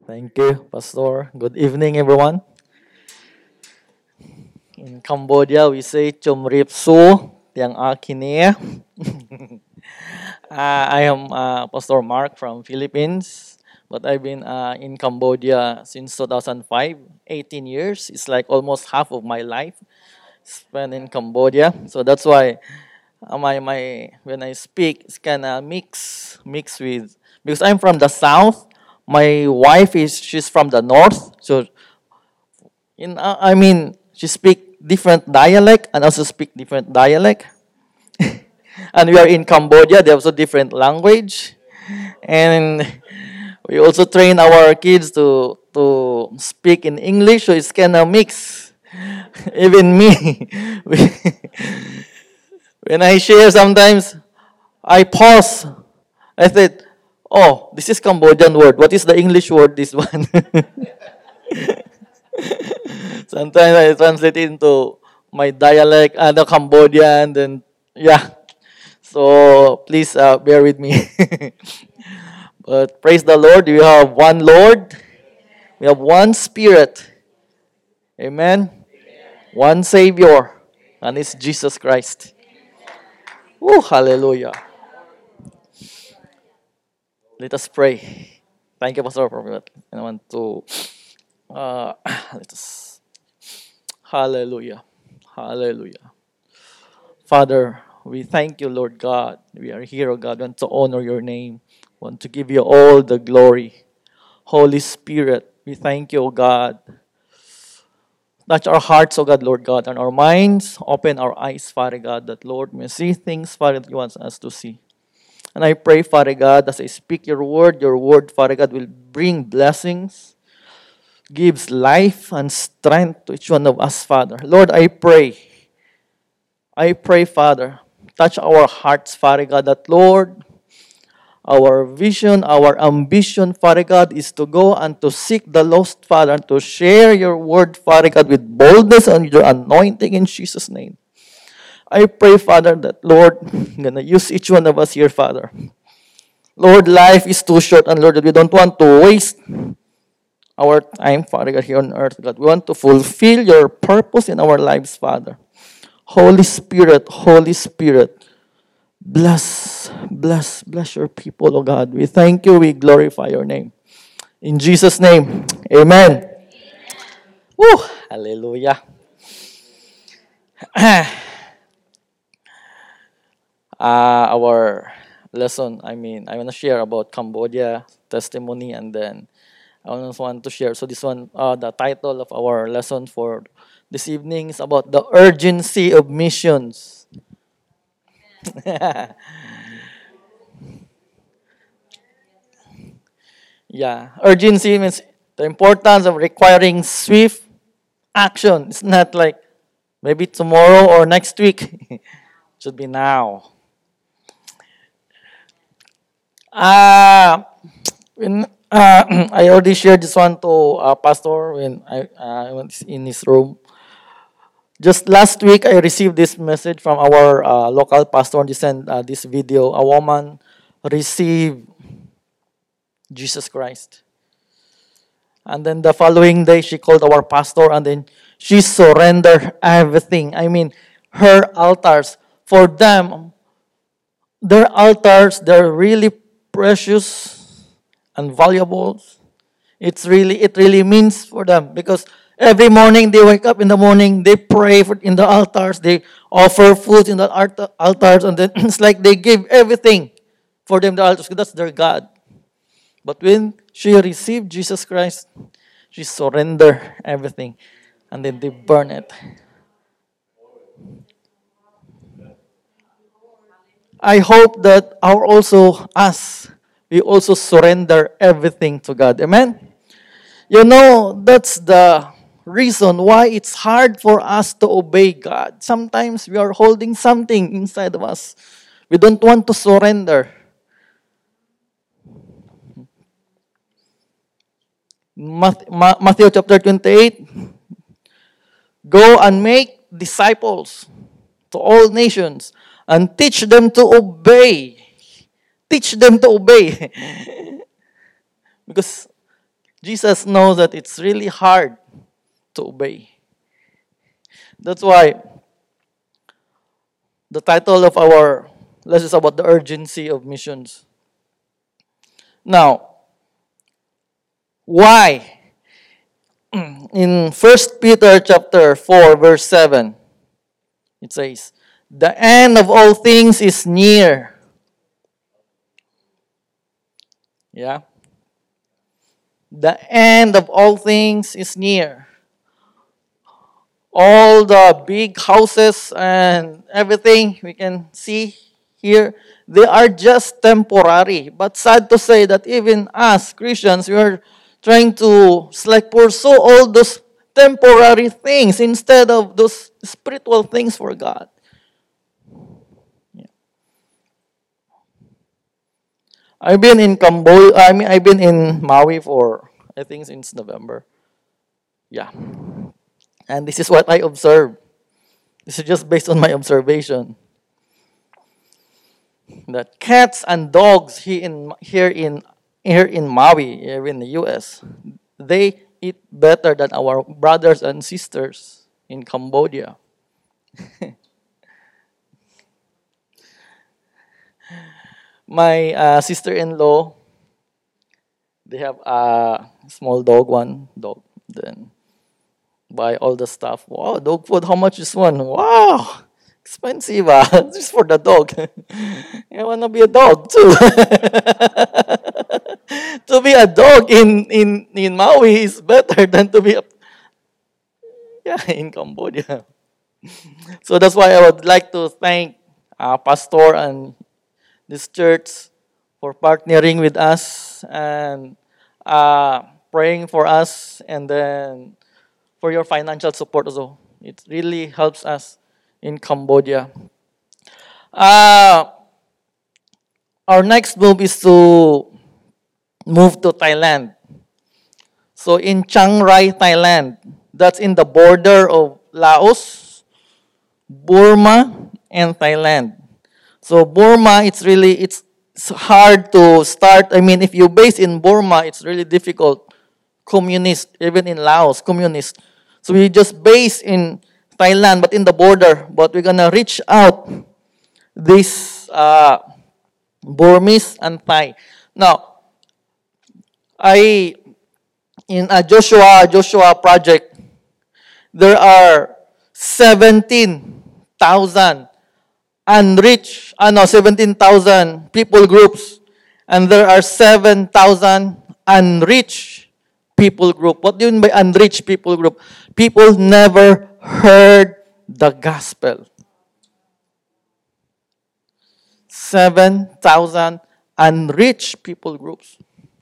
Thank you, Pastor. Good evening, everyone. In Cambodia, we say Chum Rip Su, Tiang Akine. I am Pastor Mark from Philippines, but I've been in Cambodia since 2005, 18 years. It's like almost half of my life spent in Cambodia. So that's why my when I speak, it's kind of mix with, because I'm from the south. My wife she's from the north, so she speak different dialect and also speak different dialect. And we are in Cambodia. They also different language, and we also train our kids to speak in English. So it's kind of mix. Even me, when I share sometimes, I pause. I said, "Oh, this is Cambodian word. What is the English word? This one." Sometimes I translate into my dialect, the Cambodian, then yeah. So please bear with me. But praise the Lord, we have one Lord, we have one Spirit, Amen. One Savior, and it's Jesus Christ. Oh, hallelujah. Let us pray. Thank you, Pastor, for that. I want to let us. Hallelujah. Hallelujah. Father, we thank you, Lord God. We are here, oh God, want to honor your name, want to give you all the glory. Holy Spirit, we thank you, O God. Touch our hearts, O God, Lord God, and our minds. Open our eyes, Father God, that, Lord, may see things, Father, that you want us to see. And I pray, Father God, as I speak your word, Father God, will bring blessings, gives life and strength to each one of us, Father. Lord, I pray, Father, touch our hearts, Father God, that, Lord, our vision, our ambition, Father God, is to go and to seek the lost, Father, and to share your word, Father God, with boldness and your anointing in Jesus' name. I pray, Father, that, Lord, I'm going to use each one of us here, Father. Lord, life is too short, and Lord, that we don't want to waste our time, Father God, here on earth, God. We want to fulfill your purpose in our lives, Father. Holy Spirit, bless your people, oh God. We thank you, we glorify your name. In Jesus' name, amen. Woo! Hallelujah. Our lesson, I want to share about Cambodia testimony, and then I also want to share. So this one, the title of our lesson for this evening is about the urgency of missions. Yeah, urgency means the importance of requiring swift action. It's not like maybe tomorrow or next week. It should be now. Uh, when I already shared this one to Pastor when I was in his room. Just last week, I received this message from our local pastor. He sent this video. A woman received Jesus Christ. And then the following day, she called our pastor, and then she surrendered everything. Her altars. For them, their altars, they're really precious and valuable. It really means for them, because every morning they wake up in the morning, they pray in the altars, they offer food in the altars, and then it's like they give everything for them the altars, because that's their God. But when she received Jesus Christ, she surrendered everything, and then they burn it. I hope that we also surrender everything to God. Amen? That's the reason why it's hard for us to obey God. Sometimes we are holding something inside of us. We don't want to surrender. Matthew chapter 28, go and make disciples to all nations and teach them to obey. Teach them to obey. Because Jesus knows that it's really hard to obey. That's why the title of our lesson is about the urgency of missions. Now, why? In First Peter chapter 4, verse 7, it says, "The end of all things is near." Yeah? The end of all things is near. All the big houses and everything we can see here, they are just temporary. But sad to say that even us Christians, we are trying to pursue all those temporary things instead of those spiritual things for God. I've been in Cambodia. I've been in Maui for I think since November. Yeah, and this is what I observed. This is just based on my observation that cats and dogs here in Maui, here in the U.S., they eat better than our brothers and sisters in Cambodia. My sister-in-law, they have a small dog, one dog. Then buy all the stuff. Wow, dog food. How much is one? Wow, expensive. Just for the dog. I wanna be a dog too. To be a dog in Maui is better than to be in Cambodia. So that's why I would like to thank Pastor and this church for partnering with us and praying for us, and then for your financial support also. It really helps us in Cambodia. Uh, our next move is to move to Thailand. So in Chiang Rai, Thailand, that's in the border of Laos, Burma, and Thailand. So Burma, it's hard to start. I mean, if you base in Burma, it's really difficult. Communist, even in Laos, communist. So we just base in Thailand, but in the border. But we're gonna reach out this Burmese and Thai. Now, I in a Joshua project, there are 17,000 unreached, 17,000 people groups, and there are 7,000 unreached people group. What do you mean by unreached people group? People never heard the gospel. 7,000 unreached people groups.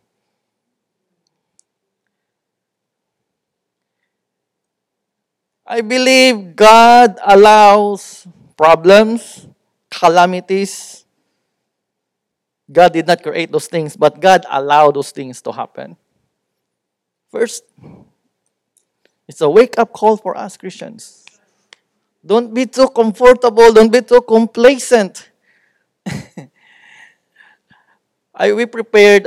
I believe God allows problems, calamities. God did not create those things, but God allowed those things to happen. First, it's a wake-up call for us Christians. Don't be too comfortable. Don't be too complacent. We prepared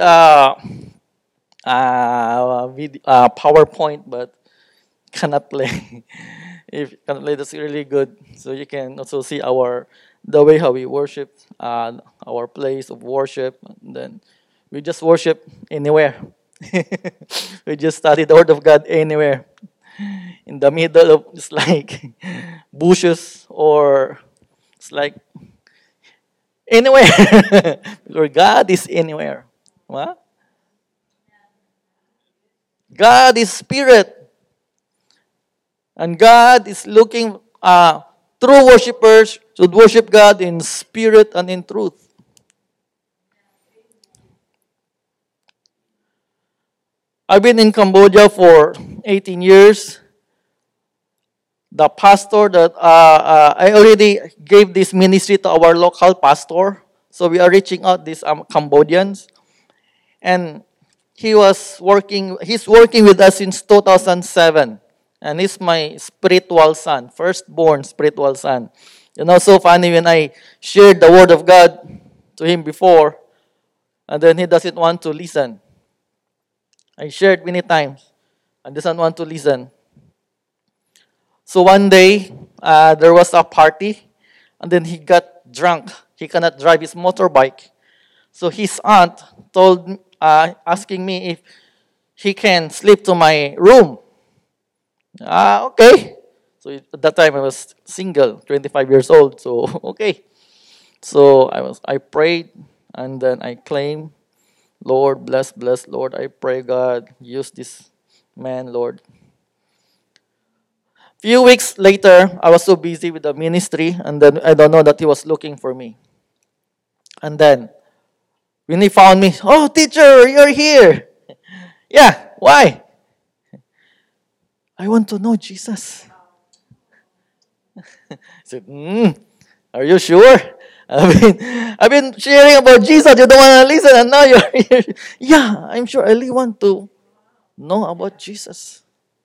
a PowerPoint, but cannot play. If you can play, that's really good. So you can also see the way how we worship, our place of worship. And then we just worship anywhere. We just study the Word of God anywhere. In the middle of it's like bushes, or it's like anywhere. Or God is anywhere. What? God is spirit. And God is looking, true worshipers should worship God in spirit and in truth. I've been in Cambodia for 18 years. The pastor that I already gave this ministry to our local pastor. So we are reaching out these Cambodians. And he's working with us since 2007. And he's my spiritual son, firstborn spiritual son. So funny when I shared the word of God to him before, and then he doesn't want to listen. I shared many times and doesn't want to listen. So one day, there was a party, and then he got drunk. He cannot drive his motorbike. So his aunt told, asking me if he can sleep to my room. Okay. So at that time I was single, 25 years old. So okay. So I prayed and then I claimed, Lord, bless, Lord. I pray God use this man, Lord. Few weeks later, I was so busy with the ministry, and then I don't know that he was looking for me. And then when he found me, oh, teacher, you're here. Yeah, why? I want to know Jesus. I said, are you sure? I've been sharing about Jesus. You don't want to listen, and now you're here. Yeah, I'm sure. I really want to know about Jesus.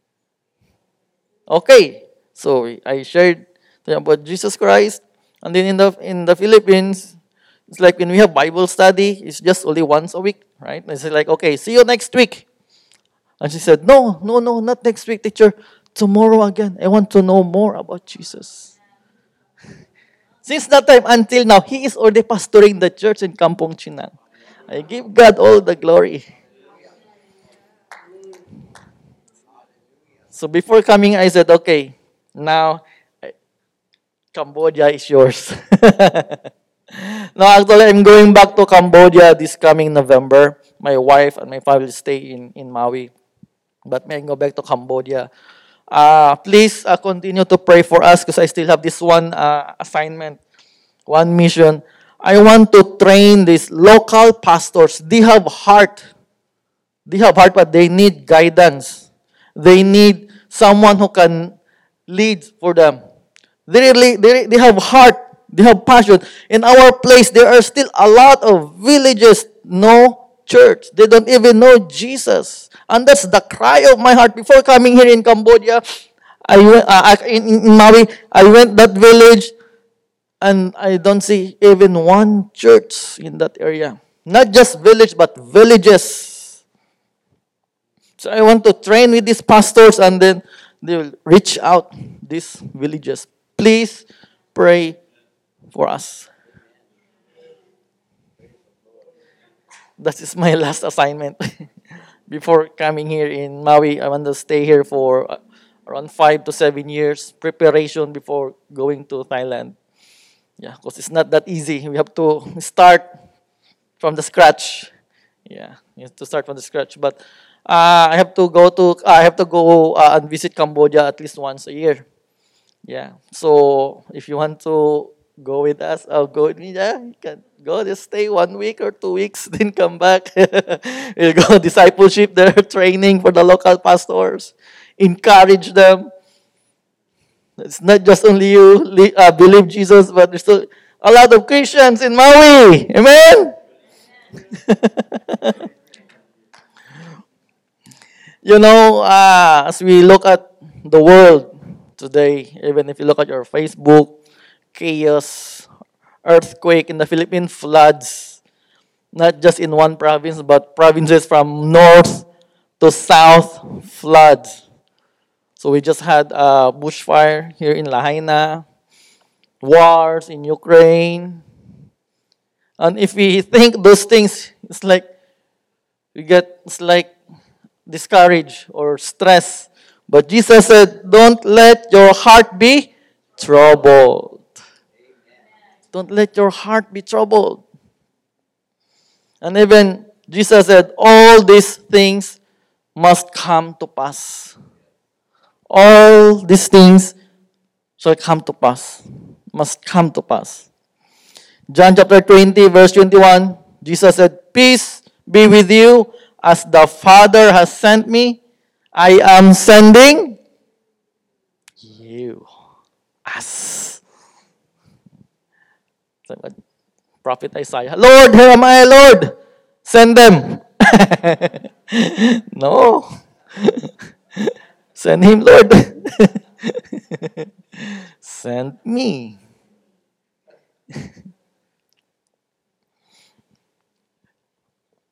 Okay, so I shared about Jesus Christ, and then in the Philippines, it's like when we have Bible study, it's just only once a week, right? And it's like, okay, see you next week. And she said, no, no, no, not next week, teacher. Tomorrow again. I want to know more about Jesus. Since that time until now, he is already pastoring the church in Kampong Chinang. I give God all the glory. So before coming, I said, okay, now Cambodia is yours. No, actually, I'm going back to Cambodia this coming November. My wife and my family stay in Maui. But may I go back to Cambodia. Please continue to pray for us because I still have this one assignment, one mission. I want to train these local pastors. They have heart. They have heart, but they need guidance. They need someone who can lead for them. They have heart. They have passion. In our place, there are still a lot of villages, no church. They don't even know Jesus. And that's the cry of my heart. Before coming here in Cambodia, I went in Maui. I went that village, and I don't see even one church in that area. Not just village, but villages. So I want to train with these pastors, and then they will reach out these villages. Please pray for us. That is my last assignment. Before coming here in Maui, I want to stay here for around 5 to 7 years preparation before going to Thailand. Yeah, because it's not that easy. We have to start from the scratch. Yeah, you have to start from the scratch. But I have to go and visit Cambodia at least once a year. Yeah. So if you want to go with us, I'll go with me. Yeah, you can go. Just stay 1 week or 2 weeks, then come back. We'll go discipleship there, training for the local pastors, encourage them. It's not just only you believe Jesus, but there's still a lot of Christians in Maui. Amen. As we look at the world today, even if you look at your Facebook, chaos, earthquake in the Philippines, floods, not just in one province, but provinces from north to south, floods. So we just had a bushfire here in Lahaina, wars in Ukraine. And if we think those things, it's like discouraged or stressed. But Jesus said, don't let your heart be troubled. Don't let your heart be troubled. And even Jesus said, all these things must come to pass. All these things shall come to pass. Must come to pass. John chapter 20, verse 21, Jesus said, peace be with you as the Father has sent me. I am sending you. Us. Prophet Isaiah, Lord, here am I, Lord. Send them. No. Send him, Lord. Send me.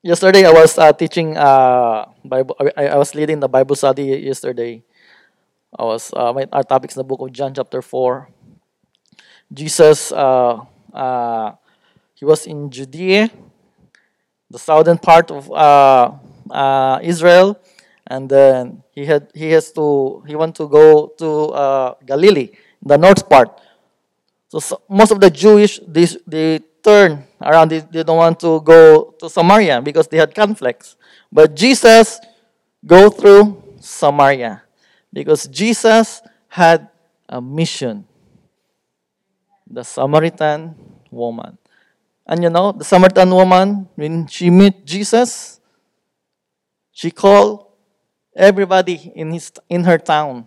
Yesterday I was teaching Bible. I was leading the Bible study yesterday. Our topics in the book of John chapter 4. Jesus, he was in Judea, the southern part of Israel, and then he want to go to Galilee, the north part. So most of the Jewish they turn around. They don't want to go to Samaria because they had conflicts. But Jesus go through Samaria because Jesus had a mission. The Samaritan woman. And the Samaritan woman, when she met Jesus, she called everybody in her town.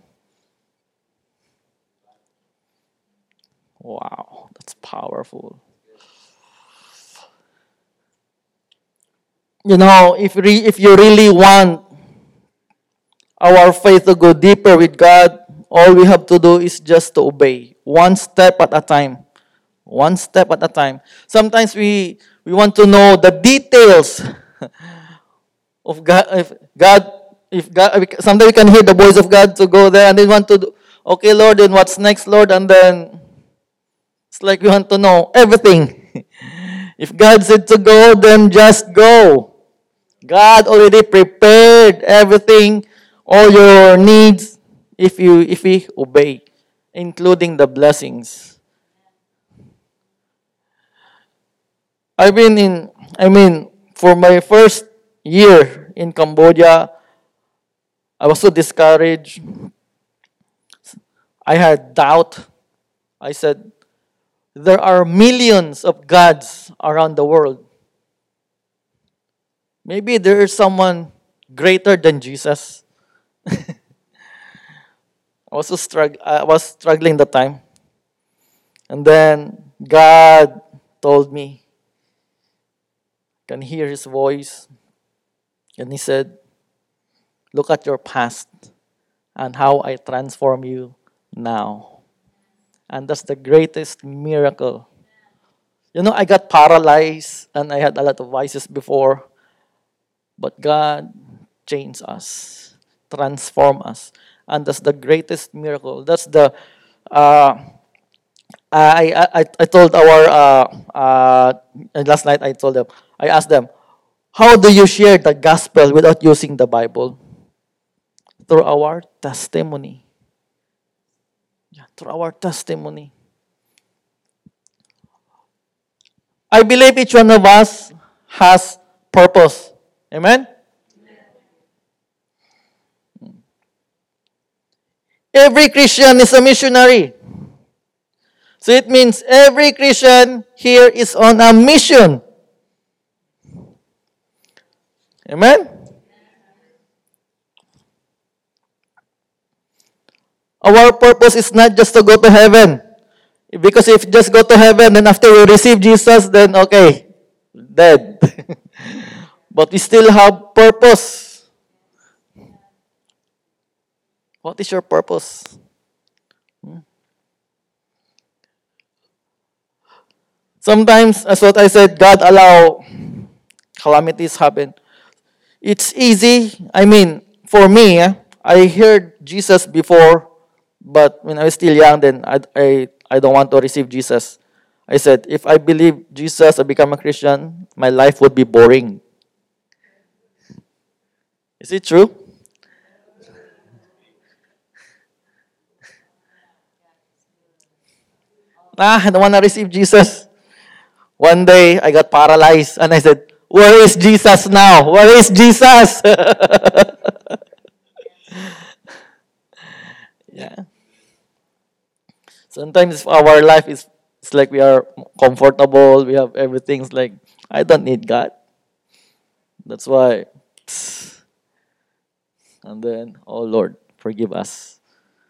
Wow, that's powerful. If you really want our faith to go deeper with God, all we have to do is just to obey, one step at a time. One step at a time. Sometimes we want to know the details of God. Sometimes we can hear the voice of God to go there, and then want to do, okay, Lord, then what's next, Lord? And then it's like we want to know everything. If God said to go, then just go. God already prepared everything, all your needs, if we obey, including the blessings. For my first year in Cambodia, I was so discouraged. I had doubt. I said, there are millions of gods around the world. Maybe there is someone greater than Jesus. I was struggling that time. And then God told me, I can hear his voice. And he said, look at your past and how I transform you now. And that's the greatest miracle. I got paralyzed and I had a lot of vices before. But God changed us, transformed us. And that's the greatest miracle. That's the I told our last night I asked them, how do you share the gospel without using the Bible? Through our testimony. Yeah, through our testimony. I believe each one of us has purpose. Amen? Every Christian is a missionary. So it means every Christian here is on a mission. Amen? Our purpose is not just to go to heaven. Because if just go to heaven, then after we receive Jesus, then okay, dead. But we still have purpose. What is your purpose? Sometimes, as what I said, God allow calamities happen. It's easy. For me, I heard Jesus before, but when I was still young, then I don't want to receive Jesus. I said, if I believe Jesus, I become a Christian, my life would be boring. Is it true? I don't want to receive Jesus. One day, I got paralyzed and I said, where is Jesus now? Where is Jesus? Yeah. Sometimes our life is it's like we are comfortable, we have everything. It's like, I don't need God. That's why. And then, oh Lord, forgive us.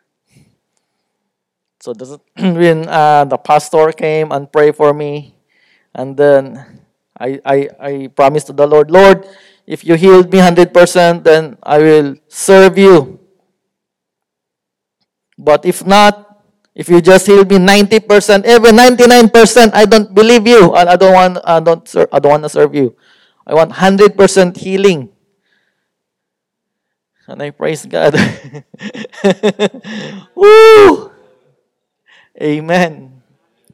So when the pastor came and prayed for me, and then I promised to the Lord, Lord, if you healed me 100%, then I will serve you. But if not, if you just heal me 90%, even 99%, I don't believe you, and I don't want to serve you. I want 100% healing. And I praise God. Woo! Amen.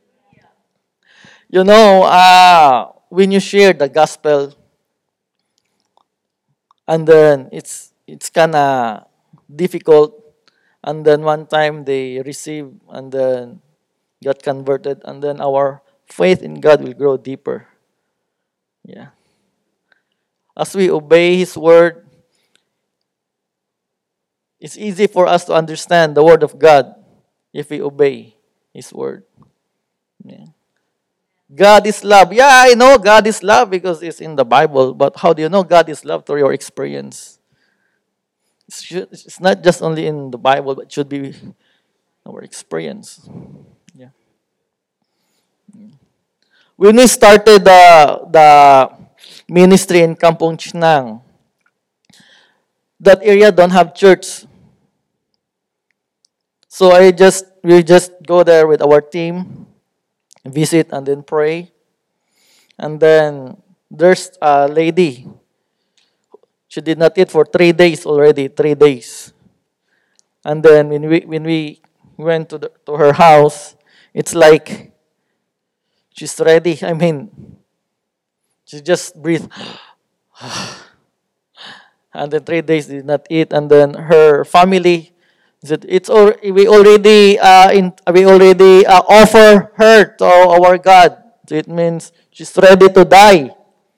When you share the gospel, and then it's kind of difficult, and then one time they receive and then got converted, and then our faith in God will grow deeper. Yeah. As we obey His word, it's easy for us to understand the word of God if we obey His word. Yeah. God is love. Yeah, I know God is love because it's in the Bible. But how do you know God is love through your experience? It's not just only in the Bible, but it should be our experience. Yeah. When we started the ministry in Kampong Chinang, that area don't have church. So we just go there with our team, visit and then pray. And then there's a lady. She did not eat for 3 days already, 3 days. And then when we went to her house, it's like she's ready. I mean, she just breathed. And then 3 days did not eat. And then her family said, we already offer her to our God. So it means she's ready to die.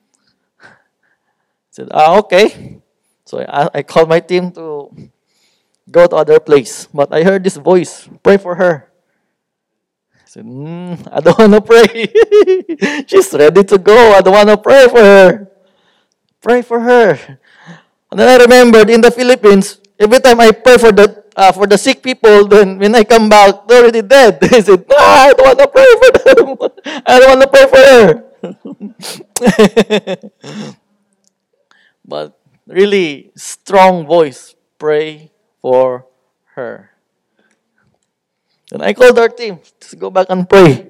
I said, okay. So I called my team to go to other place. But I heard this voice, pray for her. I said, I don't want to pray. She's ready to go. I don't want to pray for her. Pray for her. And then I remembered in the Philippines, every time I pray for the sick people, then when I come back, they're already dead. I said, no, I don't want to pray for them. I don't want to pray for her. But really strong voice, pray for her. And I called our team to go back and pray.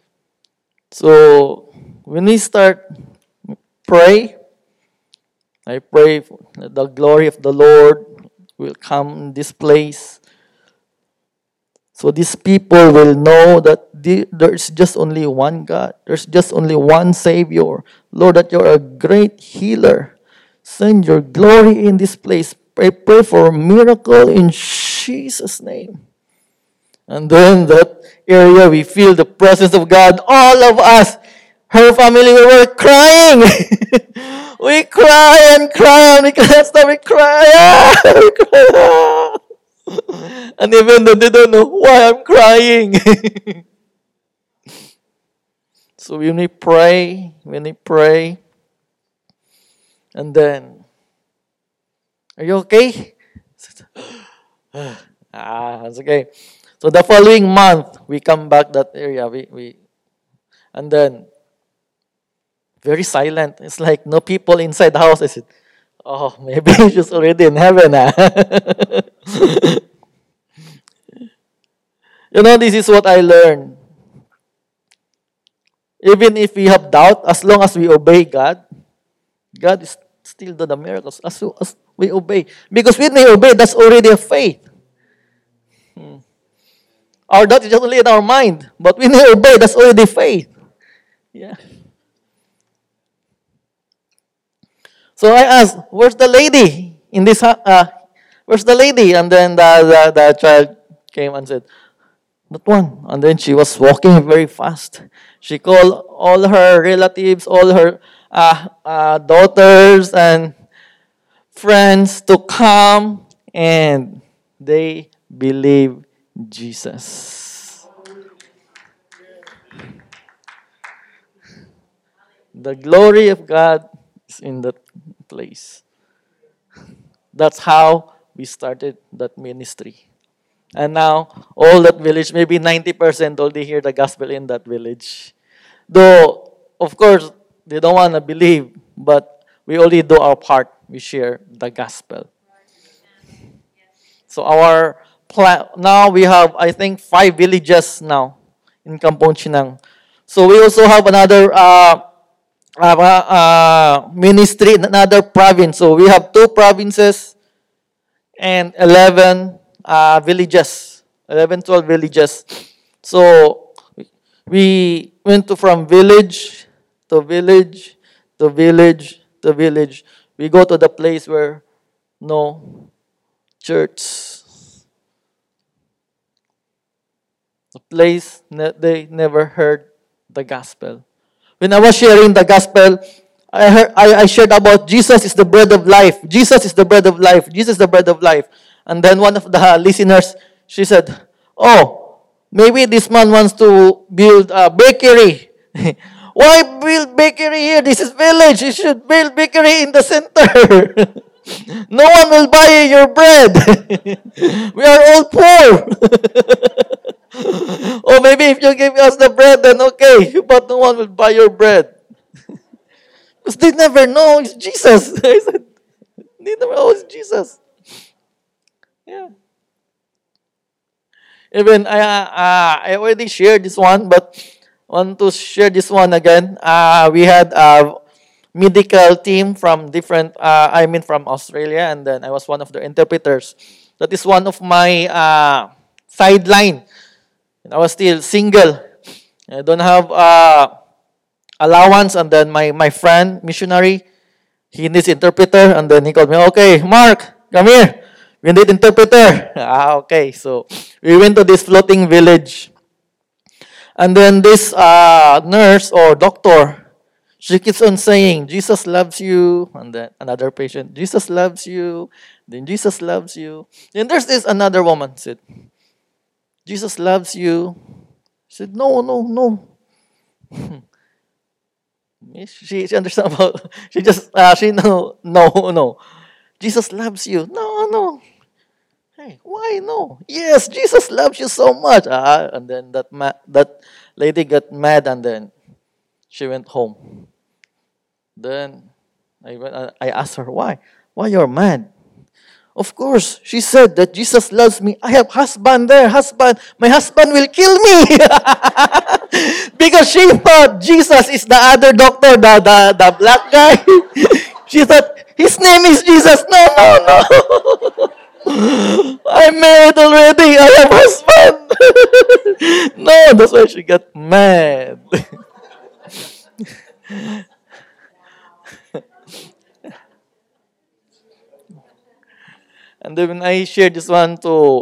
So when we start pray, I pray for the glory of the Lord will come in this place. So these people will know that there's just only one God. There's just only one Savior. Lord, that you're a great healer. Send your glory in this place. I pray for a miracle in Jesus' name. And then that area, we feel the presence of God. All of us, her family, we were crying. We cry and cry, and we can't stop. We cry. We cry. And even though they don't know why I'm crying. So when we pray, and then, are you okay? It's okay. So the following month, we come back that area. And then, very silent. It's like no people inside the house. I said, oh, maybe she's already in heaven. This is what I learned. Even if we have doubt, as long as we obey God, God is still do the miracles as we obey. Because when we obey, that's already a faith. Our doubt is just only in our mind. But when we obey, that's already faith. Yeah. So I asked, where's the lady in this? Where's the lady? And then the child came and said, that one. And then she was walking very fast. She called all her relatives, all her daughters and friends to come, and they believe Jesus. The glory of God is in that place. That's how we started that ministry. And now, all that village, maybe 90% already hear the gospel in that village. Though, of course, they don't want to believe, but we only do our part. We share the gospel. So our plan, now we have, I think, 5 villages now in Kampong Chinang. So we also have another ministry in another province. So we have two provinces and 11 villages, 11, 12 villages. So we went to from village to village to village to village. We go to the place where no church, a place that they never heard the gospel. When I was sharing the gospel, I shared about Jesus is the bread of life. Jesus is the bread of life. Jesus is the bread of life. And then one of the listeners, she said, "Oh, maybe this man wants to build a bakery." Why build bakery here? This is village. You should build bakery in the center. No one will buy your bread. We are all poor. Or maybe if you give us the bread, then okay, but no one will buy your bread. Because they never know it's Jesus. I said, they never know it's Jesus. Yeah. Even I already shared this one, but want to share this one again. We had a medical team from different, from Australia, and then I was one of the interpreters. That is one of my sideline. I was still single. I don't have allowance, and then my friend missionary, he needs interpreter, and then he called me. Okay, Mark, come here. We need interpreter. Okay. So we went to this floating village, and then this nurse or doctor, she keeps on saying, "Jesus loves you," and then another patient, "Jesus loves you." Then Jesus loves you. Then there's this another woman said, "Jesus loves you." She said, "No, no, no." She understand about she just she know no no Jesus loves you, no no, hey, why no, yes, Jesus loves you so much, and then that lady got mad, and then she went home. Then I asked her, why you're mad? Of course, she said that Jesus loves me. I have husband there, husband. My husband will kill me. Because she thought Jesus is the other doctor, the black guy. She thought his name is Jesus. No, no, no. I'm married already. I have husband. No, that's why she got mad. And then when I shared this one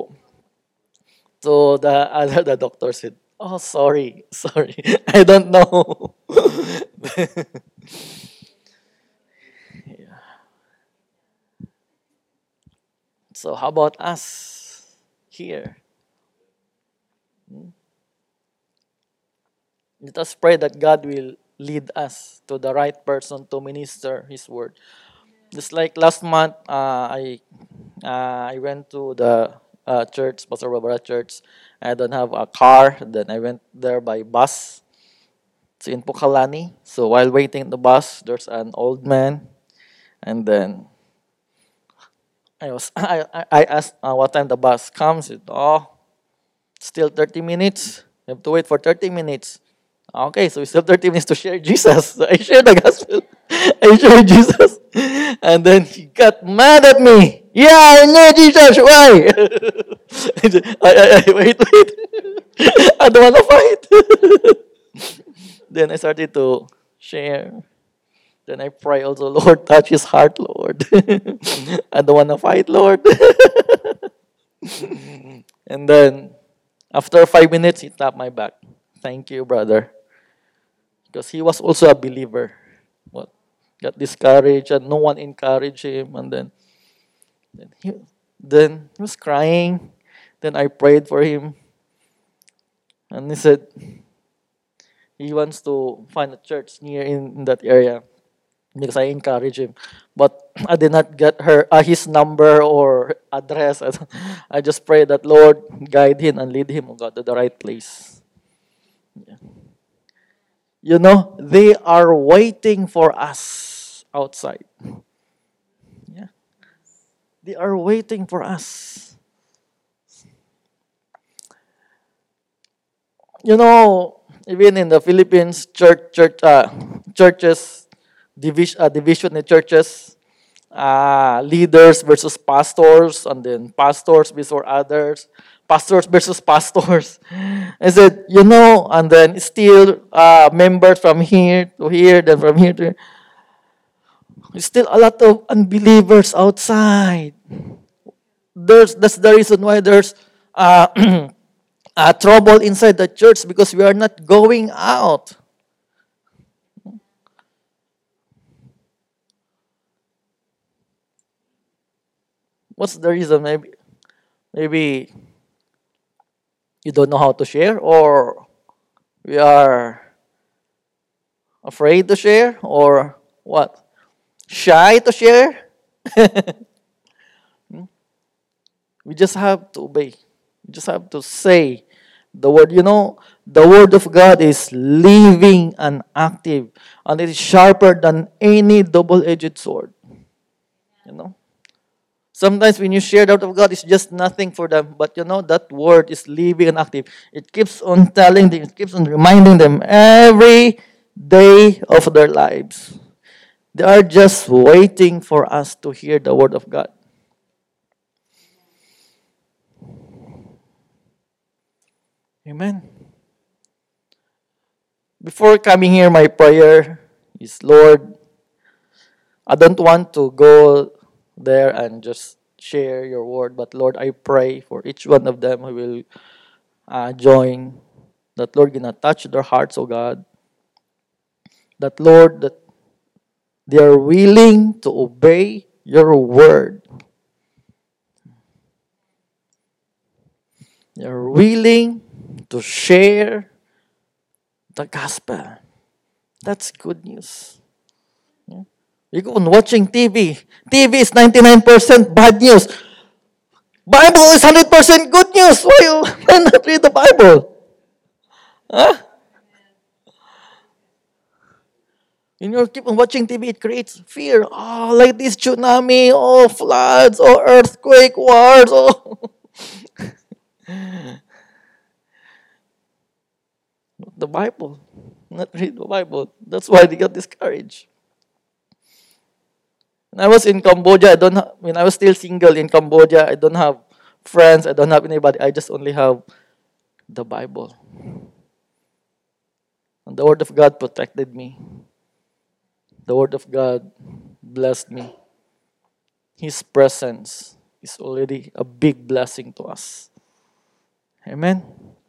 to the doctor said, "Oh, sorry, sorry, I don't know." So how about us here? Let us pray that God will lead us to the right person to minister His word. Just like last month, I went to the church, Pastor Barbara Church. I don't have a car. Then I went there by bus. It's in Pukalani. So while waiting the bus, there's an old man, and then I asked what time the bus comes. Oh, still 30 minutes. You have to wait for 30 minutes. Okay, so we still have 30 minutes to share Jesus. So I shared the gospel. I shared Jesus. And then he got mad at me. Yeah, I know Jesus. Why? Wait. I don't want to fight. Then I started to share. Then I pray also, Lord, touch his heart, Lord. I don't want to fight, Lord. And then after 5 minutes, he tapped my back. Thank you, brother. Because he was also a believer. What? Got discouraged and no one encouraged him. And then he, then he was crying. Then I prayed for him. And he said he wants to find a church near in that area because I encouraged him. But I did not get his number or address. I just pray that Lord guide him and lead him, oh God, to the right place. You know, they are waiting for us outside. Yeah. They are waiting for us. You know, even in the Philippines, churches division in churches, leaders versus pastors, and then pastors versus others, pastors versus pastors. I said, and then still members from here to here, then from here to here. There's still a lot of unbelievers outside. That's the reason why there's uh, trouble inside the church because we are not going out. What's the reason? Maybe you don't know how to share, or we are afraid to share, or what? Shy to share? We just have to obey. We just have to say the word. The word of God is living and active, and it is sharper than any double-edged sword. You know. Sometimes when you share the word of God, it's just nothing for them. But that word is living and active. It keeps on telling them, it keeps on reminding them every day of their lives. They are just waiting for us to hear the word of God. Amen. Before coming here, my prayer is, Lord, I don't want to go there and just share your word, but Lord, I pray for each one of them who will join, that Lord, gonna touch their hearts, oh God. That Lord, that they are willing to obey your word. They are willing to share the gospel. That's good news. Yeah. You go on watching TV. TV is 99% bad news. Bible is 100% good news. Why not read the Bible? Huh? When you keep on watching TV, it creates fear. Oh, like this tsunami, oh, floods, oh, earthquake, wars, oh. The Bible. Not read the Bible. That's why they got discouraged. When I was in Cambodia, when I was still single in Cambodia, I don't have friends, I don't have anybody. I just only have the Bible. And the Word of God protected me. The Word of God blessed me. His presence is already a big blessing to us. Amen.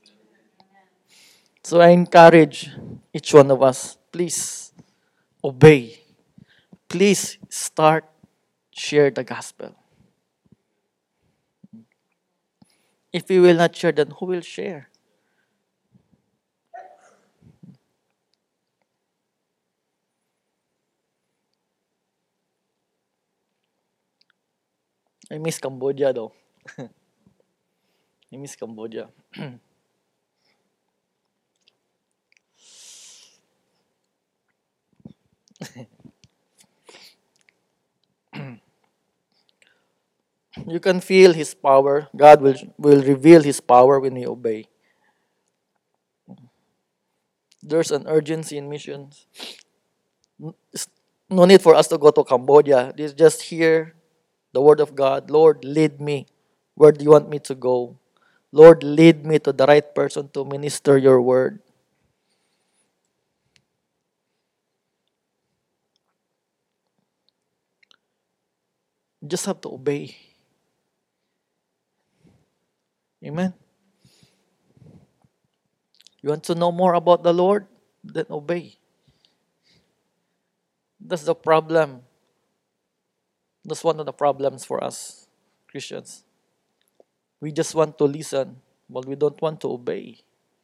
So I encourage each one of us, please obey. Please share the gospel. If we will not share, then who will share? I miss Cambodia though. I miss Cambodia. You can feel His power. God will reveal His power when we obey. There's an urgency in missions. It's no need for us to go to Cambodia. Just hear the word of God. Lord, lead me. Where do you want me to go? Lord, lead me to the right person to minister your word. You just have to obey. Amen. You want to know more about the Lord? Then obey. That's the problem. That's one of the problems for us Christians. We just want to listen, but we don't want to obey.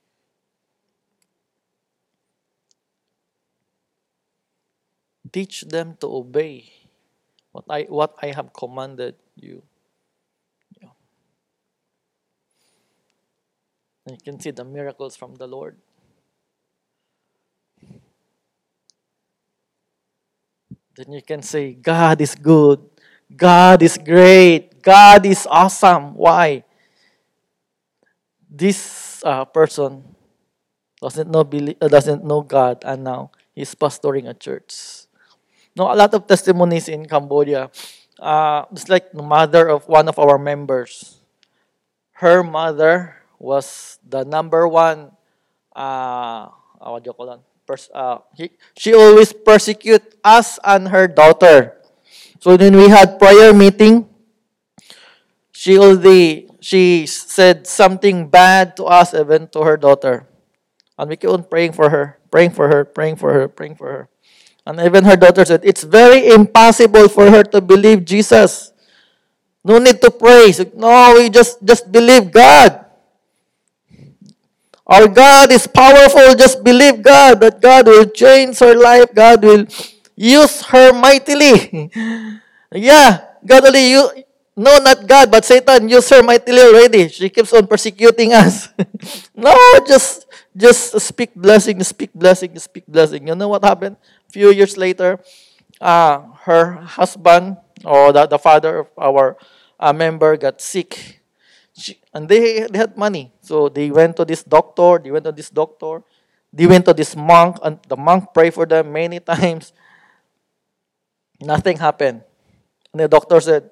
Teach them to obey what I have commanded you. Yeah. And you can see the miracles from the Lord. Then you can say, God is good. God is great. God is awesome. Why? This person doesn't know God, and now he's pastoring a church. No, a lot of testimonies in Cambodia. Just like the mother of one of our members. Her mother was the number one. What do you call that? She always persecute us and her daughter. So when we had prayer meeting, she said something bad to us, even to her daughter. And we keep on praying for her, praying for her, praying for her, praying for her. And even her daughter said, it's very impossible for her to believe Jesus. No need to pray. So, no, we just believe God. Our God is powerful. Just believe God, that God will change her life. God will use her mightily. Yeah, God only use, no, not God, but Satan used her mightily already. She keeps on persecuting us. No, just speak blessing, speak blessing, speak blessing. You know what happened? Few years later, her husband or the father of our member got sick. And they had money. So they went to this doctor, they went to this doctor, they went to this monk, and the monk prayed for them many times. Nothing happened. And the doctor said,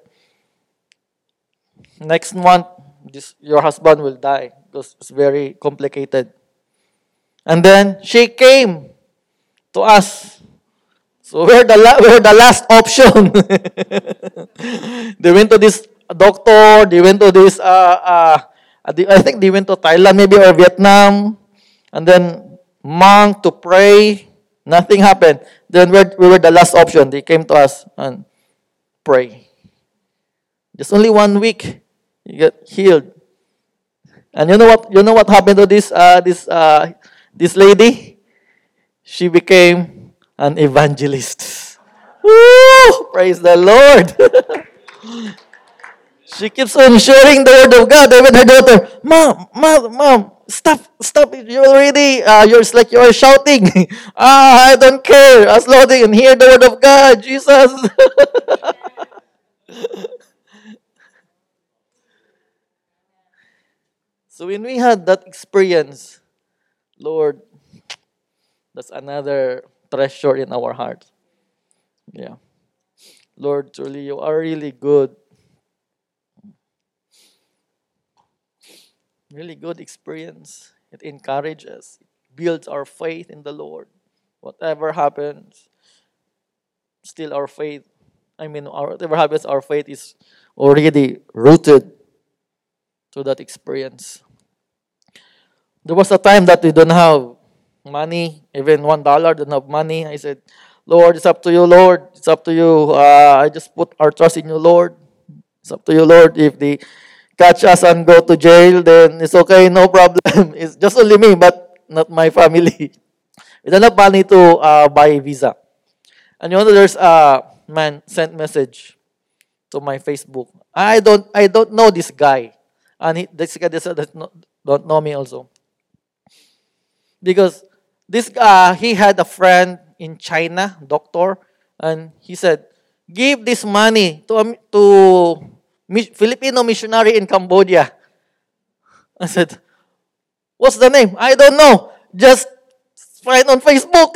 next month, your husband will die because it's very complicated. And then she came to us. So we're the last option. They went to this doctor. They went to this. I think they went to Thailand, maybe, or Vietnam, and then monk to pray. Nothing happened. Then we were the last option. They came to us and pray. Just only 1 week, you get healed. And you know what? You know what happened to this lady? She became an evangelist. Woo! Praise the Lord. She keeps on sharing the word of God. Even her daughter, Mom, stop! You already, it's like you're shouting. I don't care. As long as you can hear the word of God, Jesus. So when we had that experience, Lord, that's another treasure in our heart. Yeah. Lord, truly, you are really good. Really good experience. It encourages, it builds our faith in the Lord. Whatever happens, still our faith. Whatever happens, our faith is already rooted to that experience. There was a time that we don't have money, even $1, don't have money. I said, Lord, it's up to you, Lord. It's up to you. I just put our trust in you, Lord. It's up to you, Lord. If they catch us and go to jail, then it's okay, no problem. It's just only me, but not my family. We don't have money to buy a visa. And you know, there's a man sent message to my Facebook. I don't know this guy, and this guy don't know me also, because this he had a friend in China, doctor, and he said, give this money to Filipino missionary in Cambodia. I said, what's the name? I don't know. Just find on Facebook.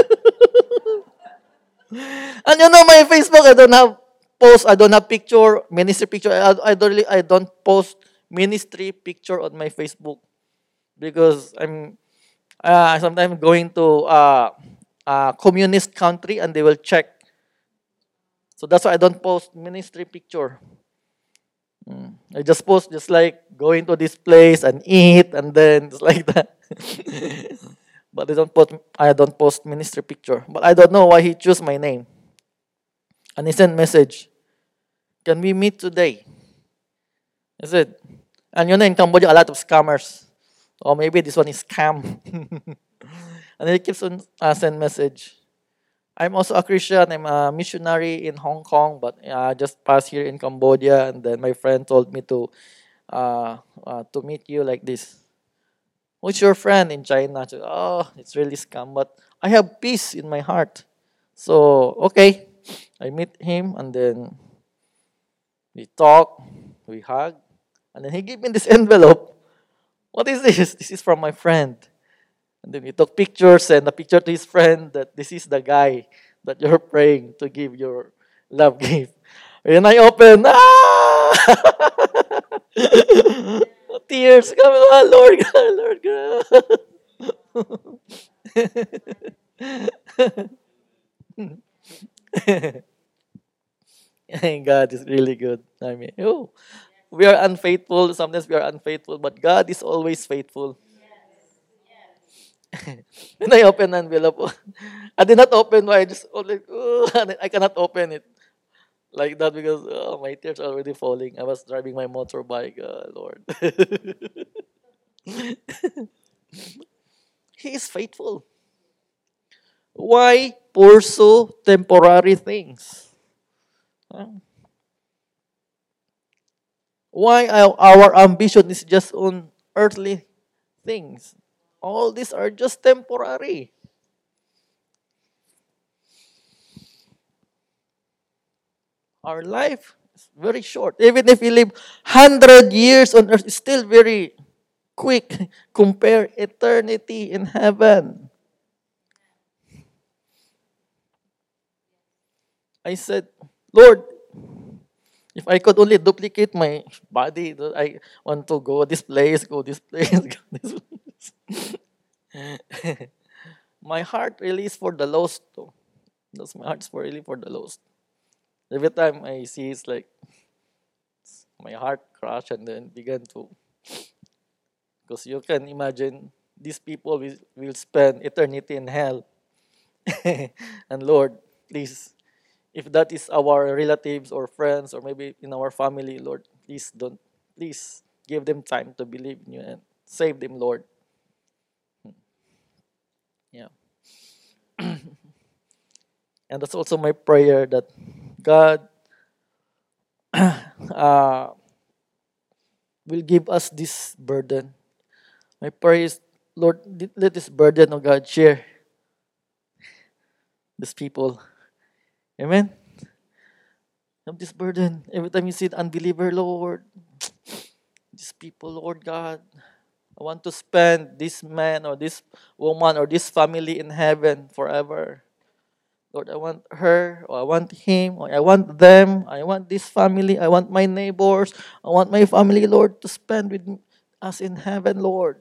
And you know my Facebook, I don't have post, I don't have picture, ministry picture. I don't post ministry picture on my Facebook because I'm sometimes going to a communist country and they will check. So that's why I don't post ministry picture. I just post just like going to this place and eat and then just like that. But I don't post ministry picture. But I don't know why he chose my name. And he sent message. Can we meet today? I said, and you know in Cambodia a lot of scammers. Or maybe this one is scam. And he keeps on send message. I'm also a Christian. I'm a missionary in Hong Kong, but I just passed here in Cambodia, and then my friend told me to meet you like this. Who's your friend in China? I said, oh, it's really scam, but I have peace in my heart. So okay, I meet him, and then we talk, we hug, and then he gave me this envelope. What is this? This is from my friend. And then we took pictures, and a picture to his friend that this is the guy that you're praying to give your love gift. When I open, tears come, Lord God, Lord God. God is really good. I mean, we are unfaithful. Sometimes we are unfaithful, but God is always faithful. When I open the envelope, I did not open. I just like, I cannot open it like that because my tears are already falling. I was driving my motorbike, Lord. He is faithful. Why pursue temporary things? Huh? Why our ambition is just on earthly things? All these are just temporary. Our life is very short. Even if we live 100 years on earth, it's still very quick. Compare eternity in heaven. I said, Lord, if I could only duplicate my body, I want to go this place, go this place. My heart really is for the lost. Though. That's my heart's for really for the lost. Every time I see, it's like my heart crash and then began to, because you can imagine these people will spend eternity in hell. And Lord, please, if that is our relatives or friends or maybe in our family, Lord, please give them time to believe in you and save them, Lord. Yeah. And that's also my prayer that God uh, will give us this burden. My prayer is, Lord, let this burden of God share these people. Amen. Have this burden. Every time you see the unbeliever, Lord, these people, Lord God, I want to spend this man or this woman or this family in heaven forever. Lord, I want her, or I want him, or I want them, I want this family, I want my neighbors, I want my family, Lord, to spend with us in heaven, Lord.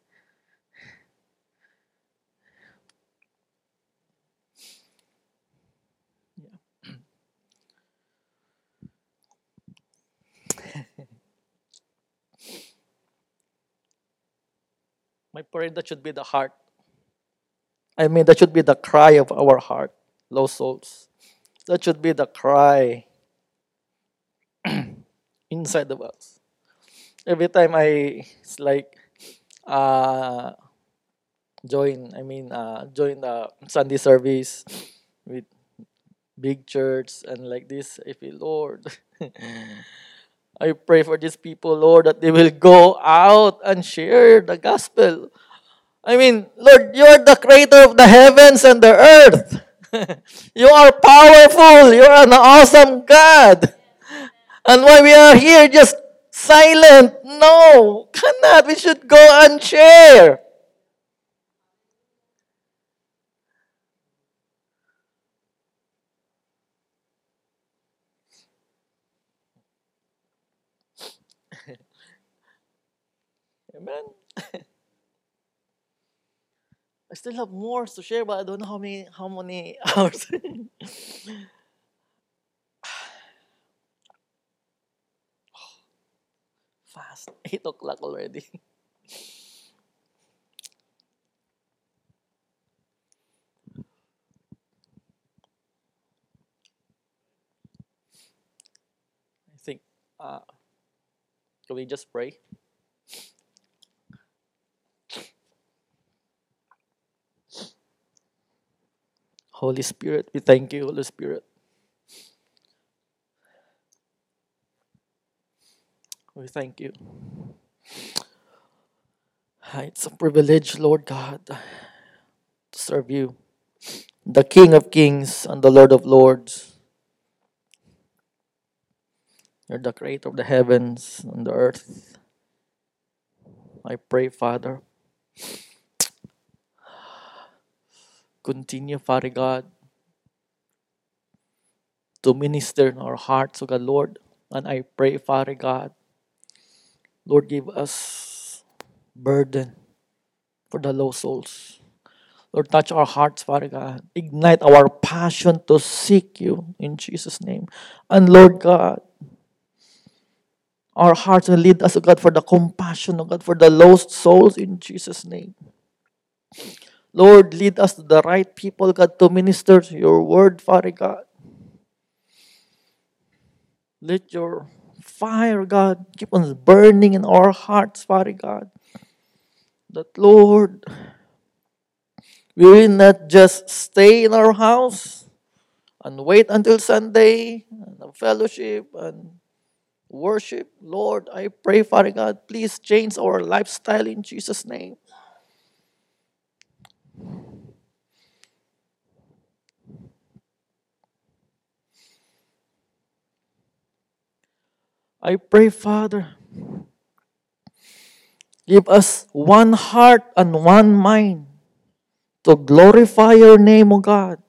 My prayer that should be the heart. I mean, that should be the cry of our heart, lost souls. That should be the cry inside of us. Every time it's like, uh, join the Sunday service with big church and like this, I feel, Lord, I pray for these people, Lord, that they will go out and share the gospel. I mean, Lord, you're the creator of the heavens and the earth. You are powerful. You're an awesome God. And why we are here just silent? No, cannot. We should go and share. Amen. I still have more to share, but I don't know how many hours. Fast. 8 o'clock already. I think uh can we just pray? Holy Spirit, we thank you, Holy Spirit. We thank you. It's a privilege, Lord God, to serve you, the King of Kings and the Lord of Lords. You're the creator of the heavens and the earth. I pray, Father, continue, Father God, to minister in our hearts, oh God, Lord. And I pray, Father God, Lord, give us burden for the lost souls. Lord, touch our hearts, Father God. Ignite our passion to seek you in Jesus' name. And Lord God, our hearts will lead us, O God, for the compassion, O God, for the lost souls in Jesus' name. Lord, lead us to the right people, God, to minister to your word, Father God. Let your fire, God, keep on burning in our hearts, Father God. That, Lord, we will not just stay in our house and wait until Sunday and fellowship and worship. Lord, I pray, Father God, please change our lifestyle in Jesus' name. I pray, Father, give us one heart and one mind to glorify your name, O God.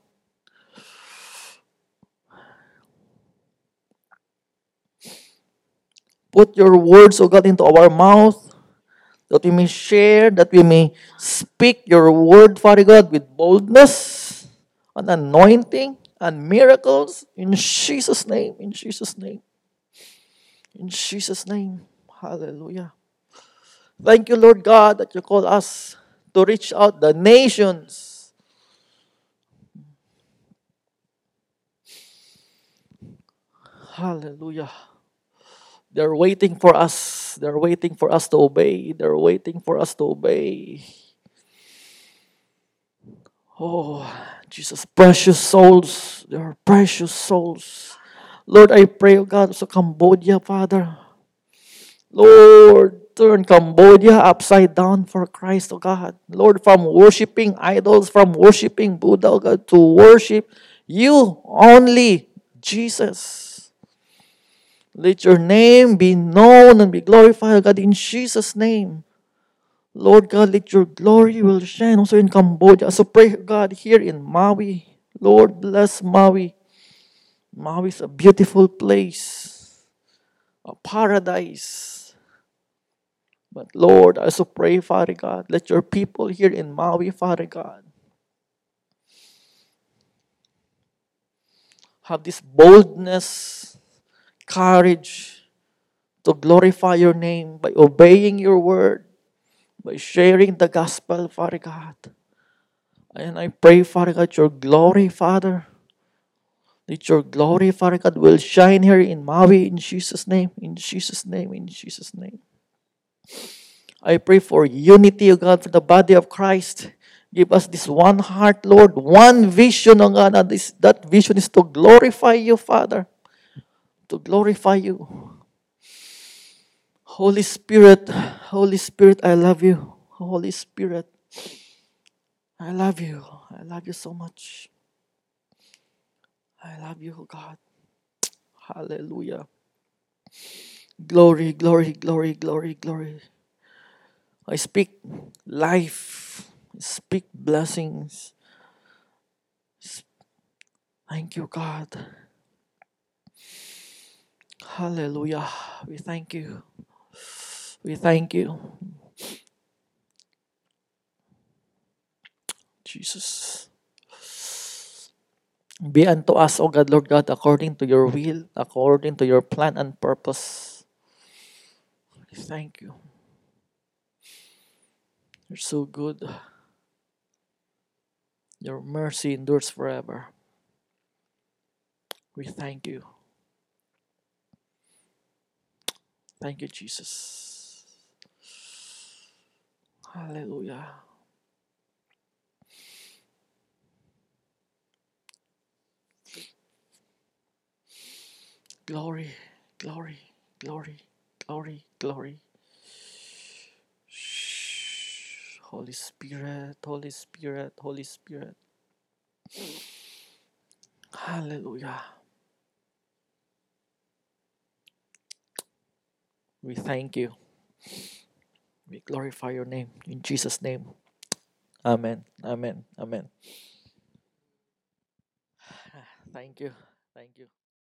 Put your words, O God, into our mouth, that we may share, that we may speak your word, Father God, with boldness and anointing and miracles in Jesus' name, in Jesus' name, in Jesus' name. Hallelujah. Thank you, Lord God, that you call us to reach out the nations. Hallelujah. They're waiting for us. They're waiting for us to obey. They're waiting for us to obey. Oh, Jesus, precious souls. They are precious souls. Lord, I pray, oh God, sa Cambodia, Father. Lord, turn Cambodia upside down for Christ, oh God. Lord, from worshiping idols, from worshiping Buddha, oh God, to worship you only, Jesus. Let your name be known and be glorified, oh God, in Jesus' name. Lord God, let your glory will shine also in Cambodia. So pray, God, here in Maui. Lord, bless Maui. Maui is a beautiful place, a paradise. But Lord, I also pray, Father God, let your people here in Maui, Father God, have this boldness, courage to glorify your name by obeying your word, by sharing the gospel, Father God. And I pray, Father God, your glory, Father. Let your glory, Father God, will shine here in Maui in Jesus' name, in Jesus' name, in Jesus' name. I pray for unity, O God, for the body of Christ. Give us this one heart, Lord, one vision, O God, and that vision is to glorify you, Father, to glorify you. Holy Spirit, I love you. Holy Spirit, I love you. I love you so much. I love you, oh God. Hallelujah. Glory, glory, glory, glory, glory. I speak life. I speak blessings. Thank you, God. Hallelujah. We thank you. We thank you. Jesus. Be unto us, O God, Lord God, according to your will, according to your plan and purpose. We thank you. You're so good. Your mercy endures forever. We thank you. Thank you, Jesus. Hallelujah. Glory, glory, glory, glory, glory. Shh. Holy Spirit, Holy Spirit, Holy Spirit. Hallelujah. We thank you. We glorify your name. In Jesus' name. Amen. Amen. Amen. Thank you. Thank you.